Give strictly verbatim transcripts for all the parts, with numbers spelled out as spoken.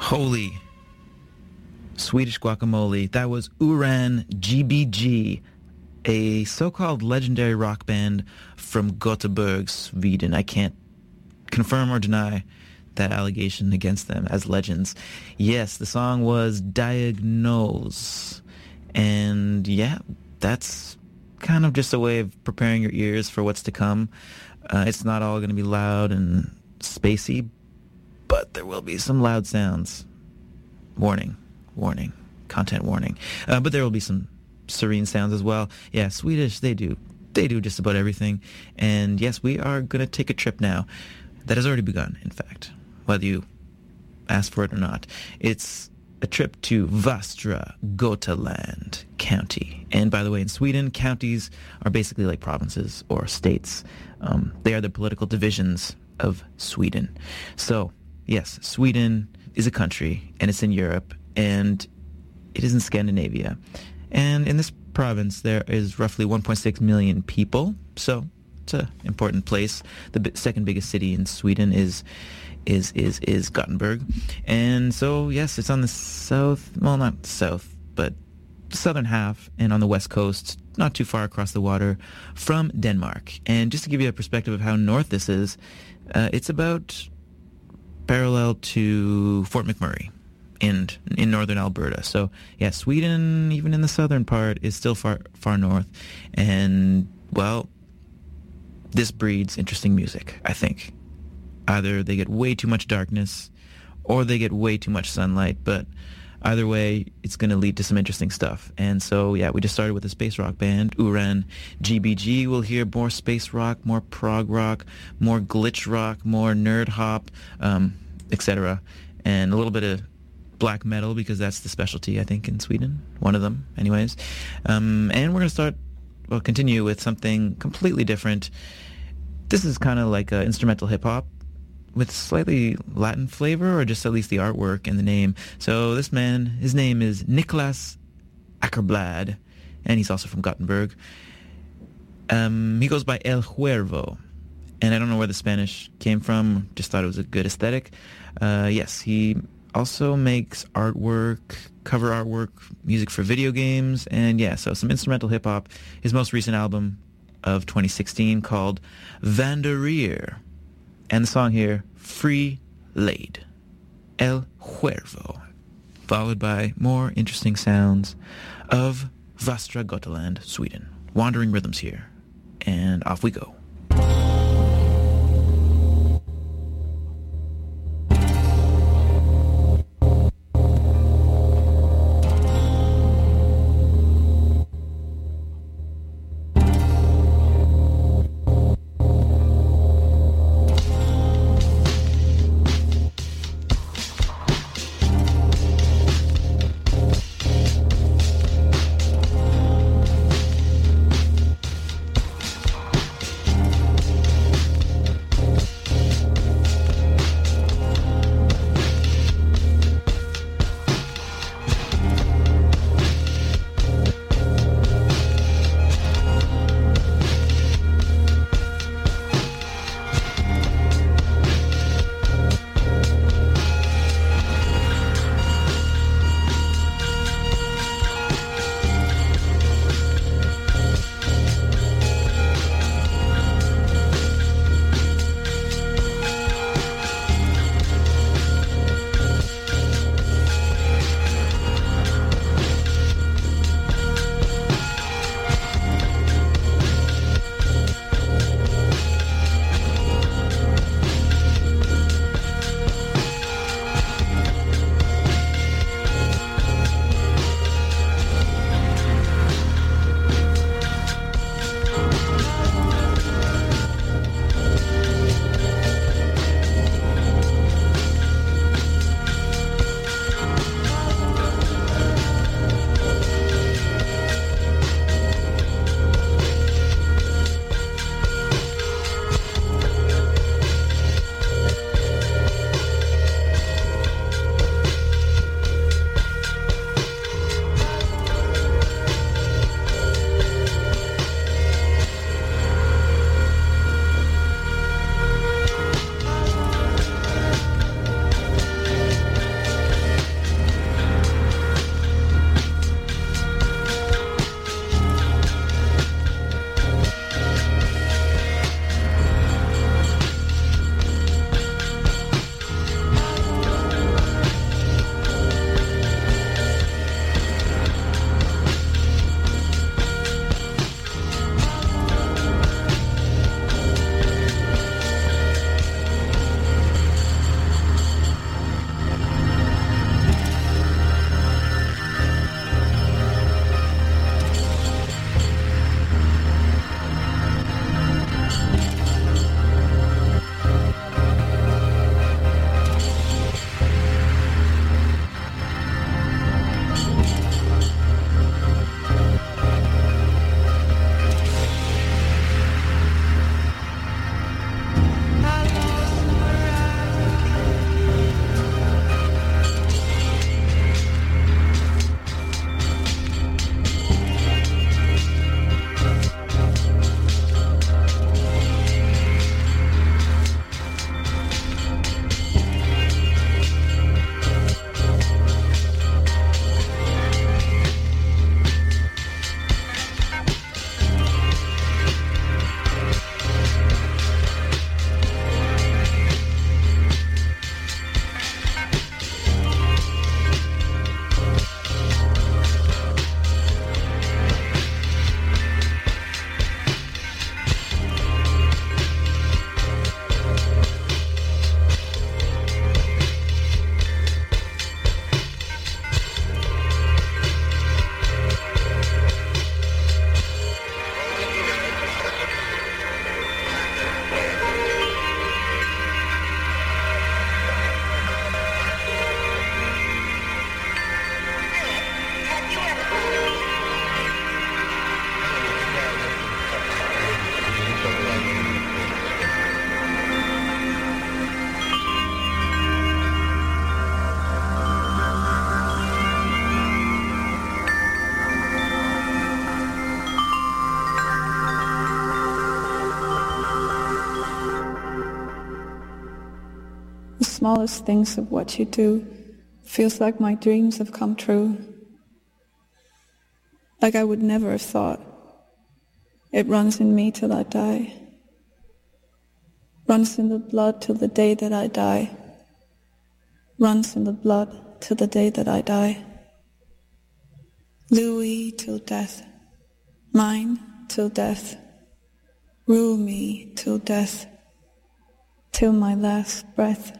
Holy Swedish guacamole. That was Uran G B G, a so-called legendary rock band from Gothenburg, Sweden. I can't confirm or deny that allegation against them as legends. Yes, the song was Diagnose. And yeah, that's kind of just a way of preparing your ears for what's to come. Uh, it's not all going to be loud and spacey, but there will be some loud sounds. Warning, warning, content warning. Uh, but there will be some serene sounds as well. Yeah, Swedish, they do. They do just about everything. And yes, we are going to take a trip now. That has already begun, in fact, whether you ask for it or not. It's a trip to Västra Götaland County. And by the way, in Sweden, counties are basically like provinces or states. Um, they are the political divisions of Sweden. So, yes, Sweden is a country, and it's in Europe, and it is in Scandinavia. And in this province, there is roughly one point six million people, so it's an important place. The b- second biggest city in Sweden is is is is Gothenburg. And so, yes, it's on the south, well, not south, but southern half, and on the west coast, not too far across the water from Denmark. And just to give you a perspective of how north this is, uh, it's about parallel to Fort McMurray in in northern Alberta. So yeah, Sweden, even in the southern part, is still far far north. And well, this breeds interesting music, I think. Either they get way too much darkness, or they get way too much sunlight, but either way, it's going to lead to some interesting stuff. And so, yeah, we just started with a space rock band, Uran G B G. We'll hear more space rock, more prog rock, more glitch rock, more nerd hop, um, et cetera. And a little bit of black metal, because that's the specialty, I think, in Sweden. One of them, anyways. Um, and we're going to start, well, continue with something completely different. This is kind of like uh, instrumental hip-hop with slightly Latin flavor, or just at least the artwork and the name. So this man, his name is Niklas Ackerblad, and he's also from Gothenburg. Um, he goes by El Huervo, and I don't know where the Spanish came from, just thought it was a good aesthetic. Uh, yes, he also makes artwork, cover artwork, music for video games, and yeah, so some instrumental hip-hop. His most recent album of twenty sixteen called Vandereer. And the song here, Free Laid, El Huervo, followed by more interesting sounds of Västra Götaland, Sweden. Wandering rhythms here, and off we go. smallest things of what you do. Feels like my dreams have come true. Like I would never have thought. It runs in me till I die. Runs in the blood till the day that I die. Runs in the blood till the day that I die. Louis till death. Mine till death. Rule me till death. Till my last breath.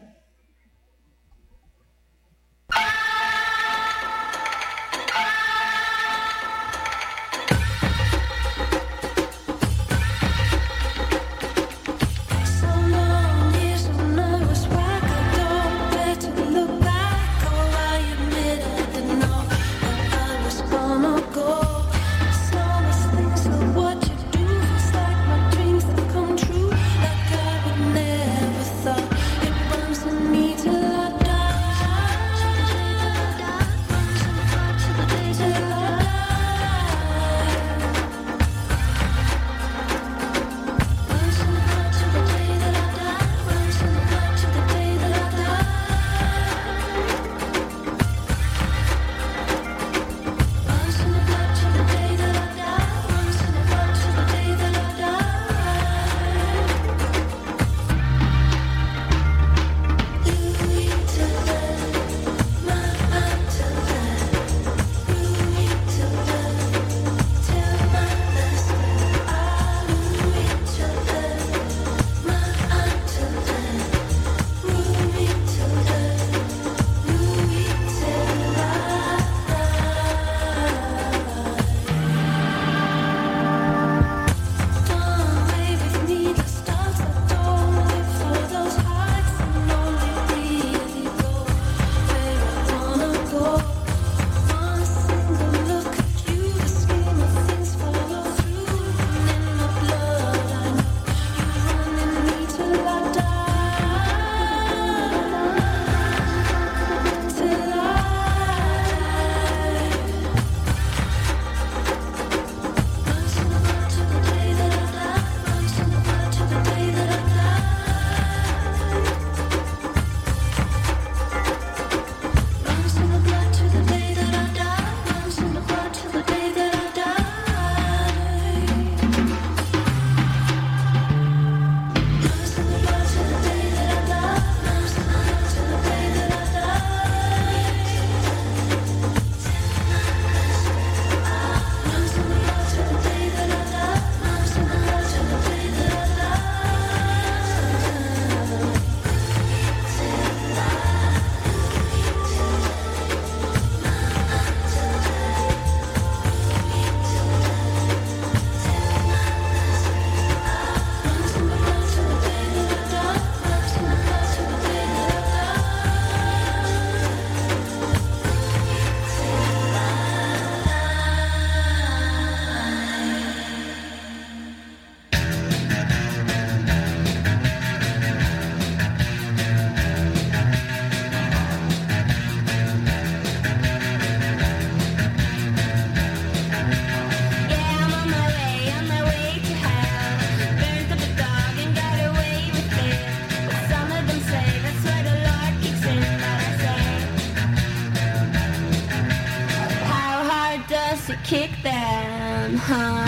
kick them, huh?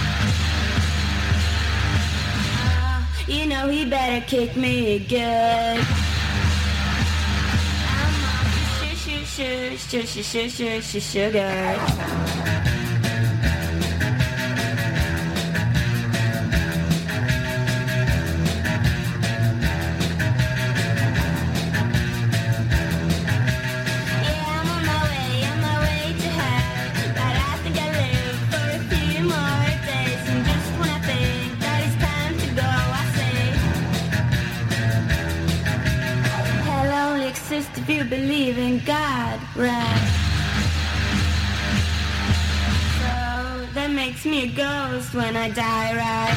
Uh, you know he better kick me good. I'm on sh- sh- sh- sh- sh- sh- sh- sh- sugar. If you believe in God, right? So that makes me a ghost when I die, right?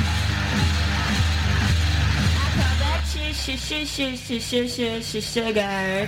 I call that sh sh sh sh sh sh sh sh sugar.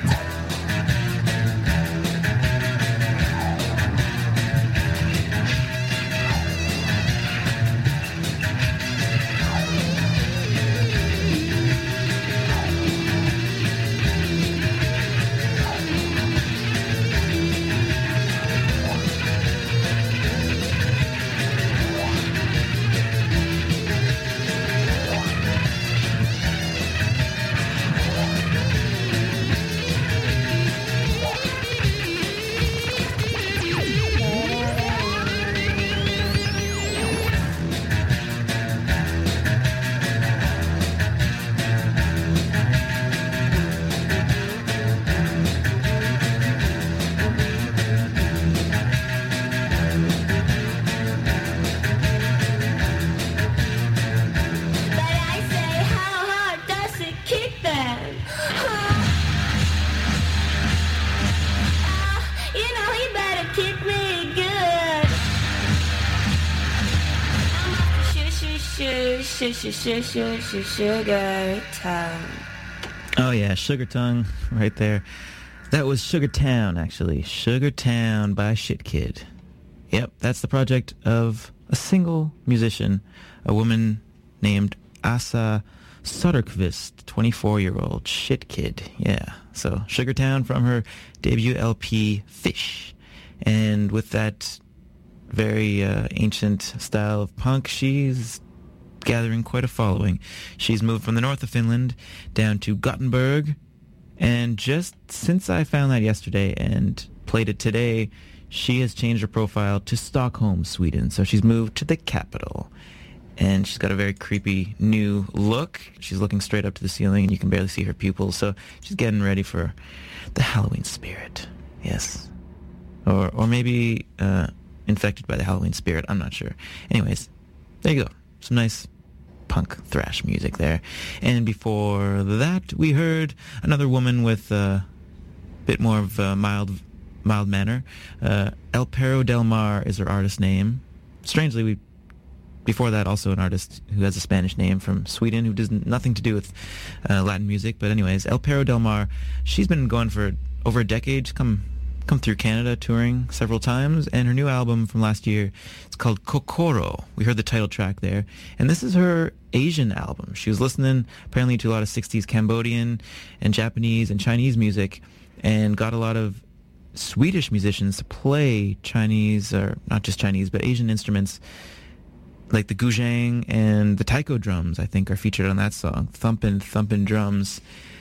Sugar, sugar, sugar, sugar, sugar tongue. Oh yeah, Sugar Tongue, right there. That was Sugar Town, actually. Sugar Town by Shit Kid. Yep, that's the project of a single musician, a woman named Asa Söderqvist, twenty-four-year-old Shit Kid. Yeah, so Sugar Town from her debut L P, Fish. And with that very uh, ancient style of punk, she's gathering quite a following. She's moved from the north of Finland down to Gothenburg, and just since I found that yesterday and played it today, she has changed her profile to Stockholm, Sweden. So she's moved to the capital, and she's got a very creepy new look. She's looking straight up to the ceiling, and you can barely see her pupils, so she's getting ready for the Halloween spirit. Yes. Or, or maybe uh, infected by the Halloween spirit. I'm not sure. Anyways, there you go. Some nice punk thrash music there. And before that, we heard another woman with a bit more of a mild mild manner. Uh, El Perro del Mar is her artist name. Strangely, we before that also an artist who has a Spanish name from Sweden who does nothing to do with uh, Latin music. But anyways, El Perro del Mar, she's been going for over a decade. She's come come through Canada touring several times, and her new album from last year, it's called Kokoro. We heard the title track there, and this is her Asian album. She was listening apparently to a lot of sixties Cambodian and Japanese and Chinese music, and got a lot of Swedish musicians to play Chinese, or not just Chinese, but Asian instruments, like the guzheng and the taiko drums, I think, are featured on that song. Thumpin', thumpin' drums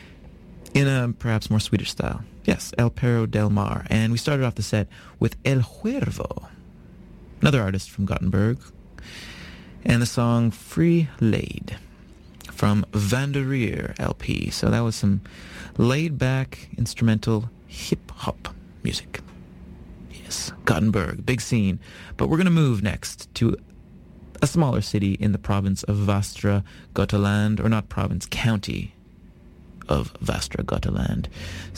in a perhaps more Swedish style. Yes, El Perro del Mar. And we started off the set with El Huervo, another artist from Gothenburg, and the song Free Laid from Vandereer L P. So that was some laid-back instrumental hip-hop music. Yes, Gothenburg, big scene. But we're going to move next to a smaller city in the province of Västra Götaland, or not province, county of Västra Götaland.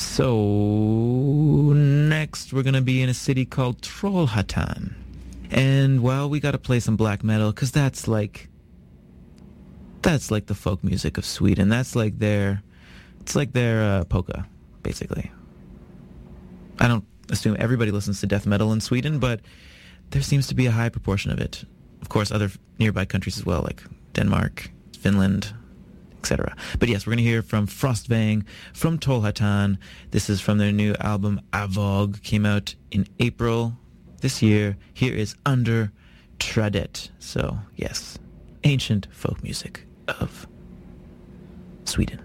So next we're going to be in a city called Trollhättan. And, well, we got to play some black metal, because that's like, that's like the folk music of Sweden. That's like their, it's like their uh, polka, basically. I don't assume everybody listens to death metal in Sweden, but there seems to be a high proportion of it. Of course, other nearby countries as well, like Denmark, Finland, et cetera. But yes, we're going to hear from Frostvang from Trollhättan. This is from their new album Avog, came out in April this year. Here is Under Tradet. So yes, ancient folk music of Sweden.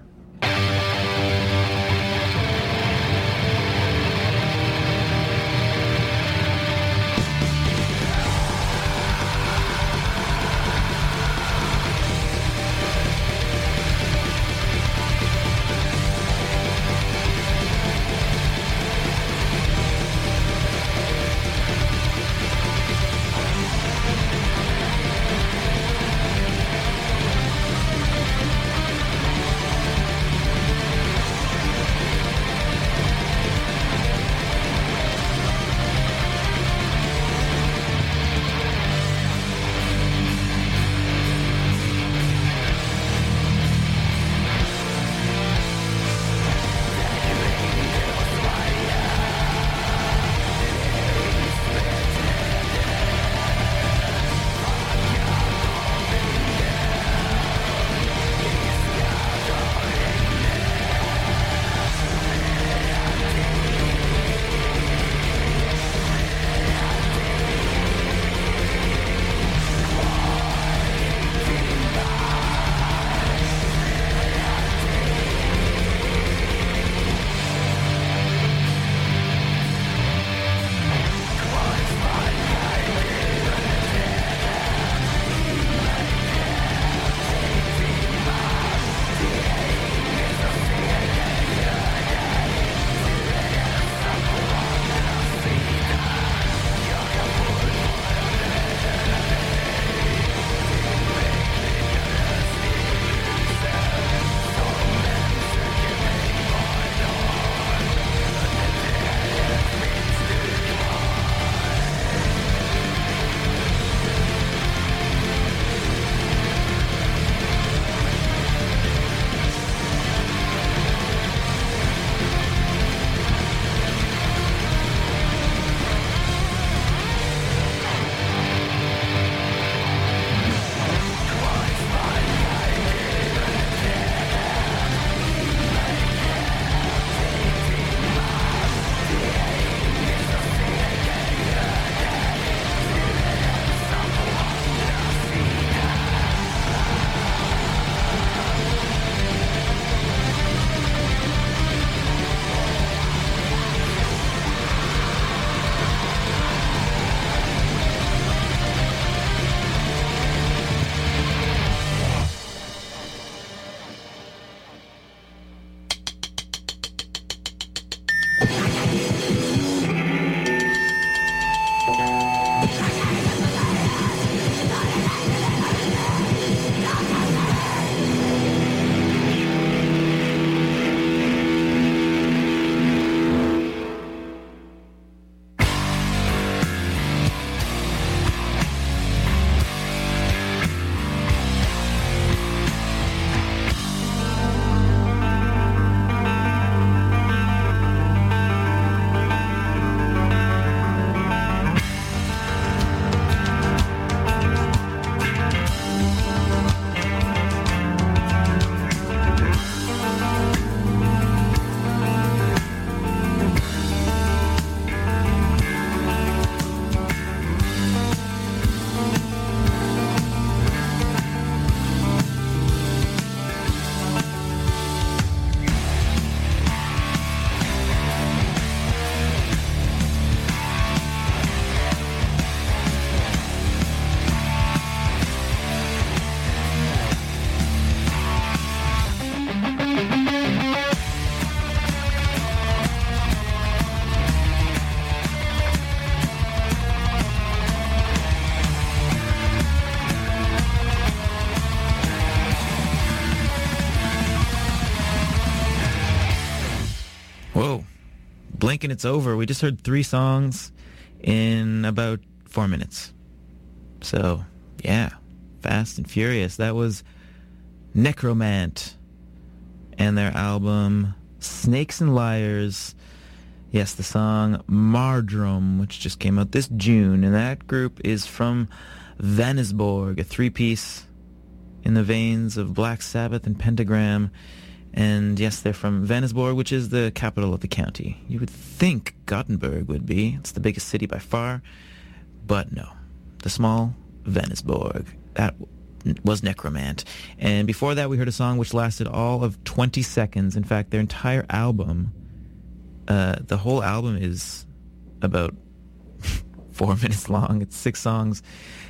Whoa. Blink and it's over. We just heard three songs in about four minutes. So, yeah. Fast and Furious. That was Necromant and their album Snakes and Liars. Yes, the song Mardrum, which just came out this June. And that group is from Vänersborg, a three-piece in the veins of Black Sabbath and Pentagram. And yes, they're from Vänersborg, which is the capital of the county. You would think Gothenburg would be. It's the biggest city by far. But no. The small Vänersborg. That was Necromant. And before that, we heard a song which lasted all of twenty seconds. In fact, their entire album, uh, the whole album is about four minutes long. It's six songs.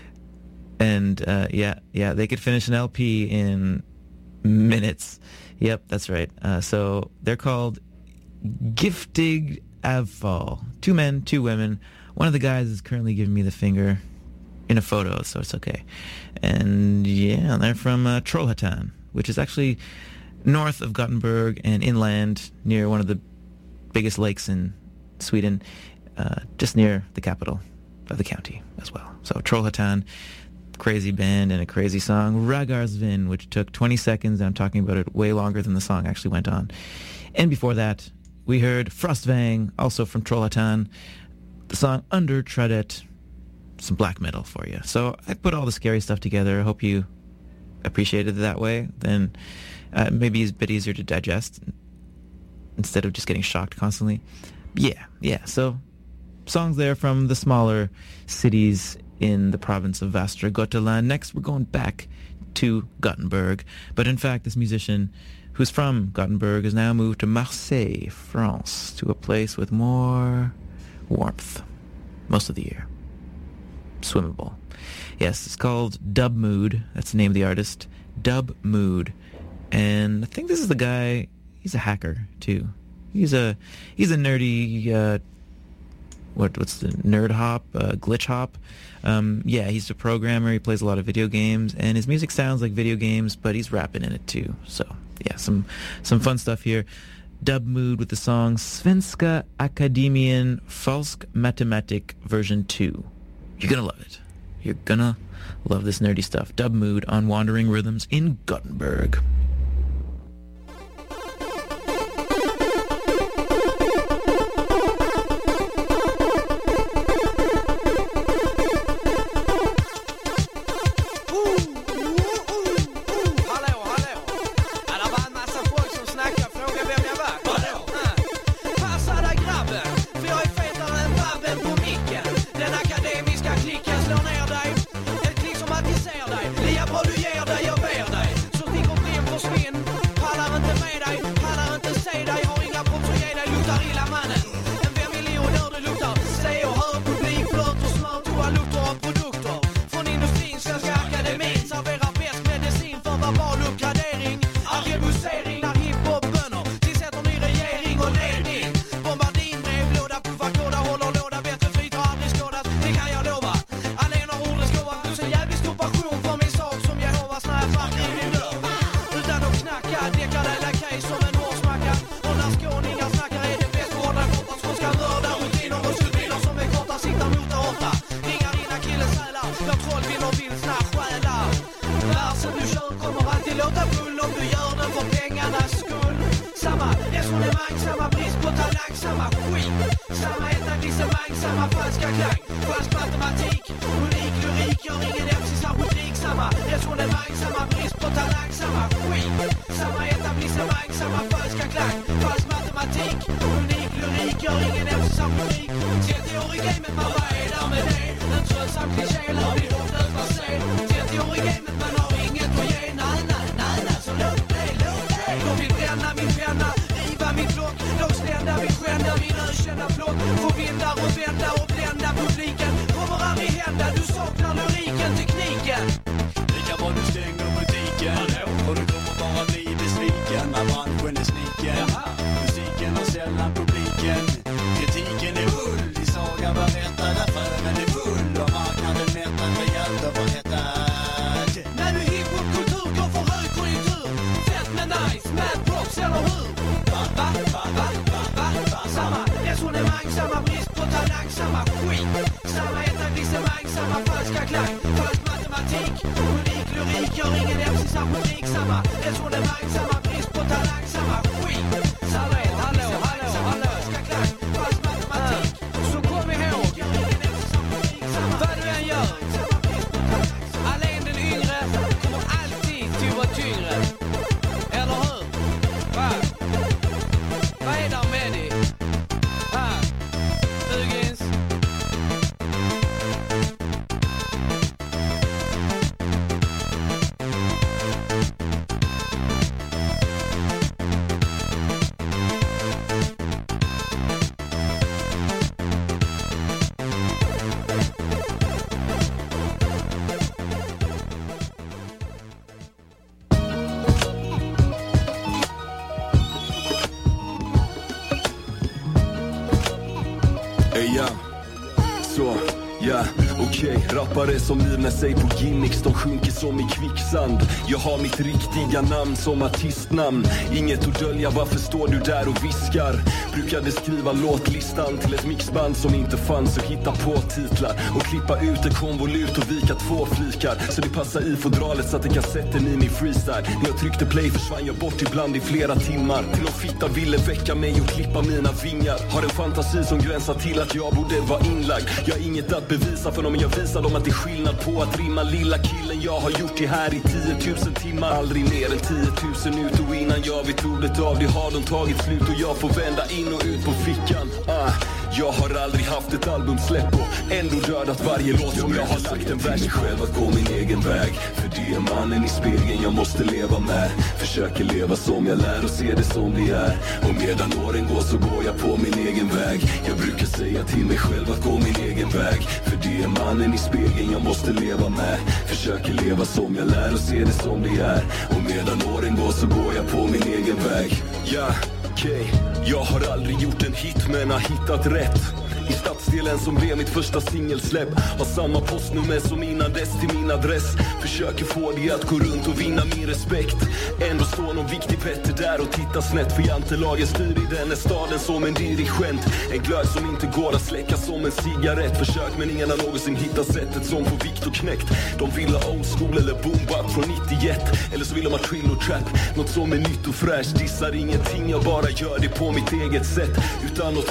And uh, yeah, yeah, they could finish an L P in minutes. Yep, that's right. Uh, so they're called Giftig Avfall. Two men, two women. One of the guys is currently giving me the finger in a photo, so it's okay. And yeah, they're from uh, Trollhättan, which is actually north of Gothenburg and inland near one of the biggest lakes in Sweden, uh, just near the capital of the county as well. So Trollhättan. Crazy band and a crazy song, Ragarsvin, which took twenty seconds, and I'm talking about it way longer than the song actually went on. And before that, we heard Frostvang, also from Trollhättan, the song Under Tradet, some black metal for you. So I put all the scary stuff together. I hope you appreciated it that way. Then uh, maybe it's a bit easier to digest instead of just getting shocked constantly. Yeah, yeah. So songs there from the smaller cities in the province of Västra Götaland. Next, we're going back to Gothenburg. But in fact, this musician who's from Gothenburg has now moved to Marseille, France, to a place with more warmth most of the year. Swimmable. Yes, it's called Dub Mood. That's the name of the artist. Dub Mood. And I think this is the guy, he's a hacker, too. He's a he's a nerdy, uh, what what's the, nerd hop, uh, glitch hop. Um, yeah, he's a programmer. He plays a lot of video games, and his music sounds like video games, but he's rapping in it too. So yeah, some some fun stuff here. Dub Mood with the song Svenska Akademien Falsk Matematik version two. You're gonna love it. You're gonna love this nerdy stuff. Dub Mood on Wandering Rhythms in Gothenburg. Nice, mad props, eller hur? Va, va, va, va, va, va? evenemang, samma brist på talang, samma skit. Samma etablissemang, samma falska klang. Falsk matematik, unik lyrik, gör ingen emsis apotek. Samma resonemang, samma brist på talang, samma skit. Samma etablissemang, samma falska klang. Falsk matematik, så kom ihåg, gör ingen emsis apotek. Vad du än gör, Alain den yngre kommer alltid till vara tyngre. Eller hur? Va? Vad är det med dig? Va? Hugins? Ja, så, ja, okej. Okay. Rappare som livnar sig på gimmicks, de sjunker som i kvicksand. Jag har mitt riktiga namn som artistnamn. Inget att dölja, varför står du där och viskar? Brukade skriva låtlistan till ett mixband som inte fanns och hitta på titlar och klippa ut en konvolut och vika två flikar så det passar i fodralet så att det kassetten i min freestyle. När jag tryckte play försvann jag bort ibland i flera timmar till någon fitta ville väcka mig och klippa mina vingar. Har en fantasi som gränsar till att jag borde vara inlagd. Jag har inget att bevisa för dem, jag visar dem att det är skillnad på att rimma. Lilla killen, jag har gjort det här i tiotusen timmar. Aldrig mer än tiotusen ut och innan jag vet ordet av det har de tagit slut och jag får vända in och ut på fickan. Ah, jag har aldrig haft ett albumsläpp och ändå dödat varje låt som jag har lagt en vers. Jag själv att gå min egen väg, för det är mannen i spegeln jag måste leva med. Försöker leva som jag lär och se det som det är. Och medan åren går så går jag på min egen väg. Jag brukar säga till mig själv att gå min egen väg, för det är mannen i spegeln jag måste leva med. Försöker leva som jag lär och se det som det är. Och medan åren går så går jag på min egen väg. Ja, okej. Okay. Jag har aldrig gjort en hit men har hittat rätt. I stadsdelen som blev mitt första singelsläpp. Har samma postnummer som innan dess till min adress. Försöker få det att gå runt och vinna min respekt. Ändå står någon viktig Petter där och tittar snett. För jantelagen styr i den här staden som en dirigent. En glöd som inte går att släcka som en cigarett. Försök men ingen har någonsin hittat sättet som får Victor knäckt. De vill ha old school eller boom bap från nittioett. Eller så vill de ha trill och trap, något som är nytt och fräscht. Dissar ingenting, jag bara gör det på mitt eget sätt. Utan något